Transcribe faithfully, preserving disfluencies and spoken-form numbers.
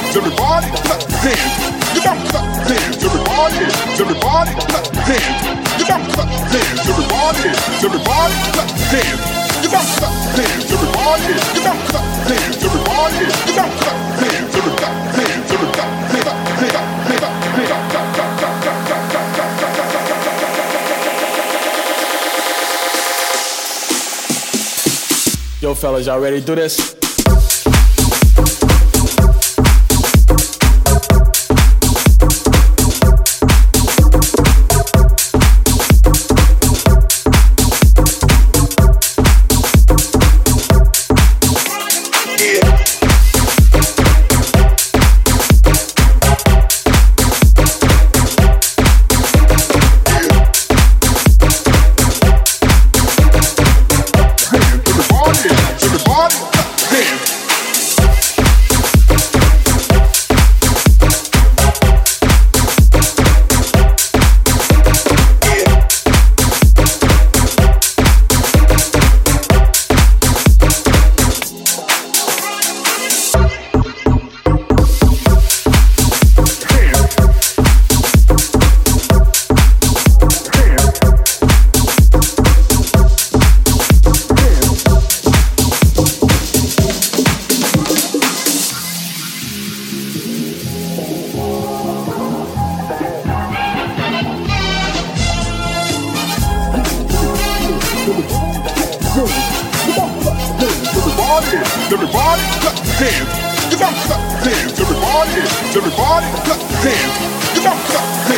everybody clap your hands. You got to clap your hands, everybody, everybody clap your hands. You got to clap your hands, everybody, everybody clap your hands. You got to clap your hands, everybody. You got to clap your hands, everybody. You got to clap your hands, everybody, hands, everybody, hands, hands, hands, hands. Yo, fellas, y'all ready to do this? Everybody clap your hands. You got to clap your hands. Everybody, everybody clap your hands. You got to clap your hands.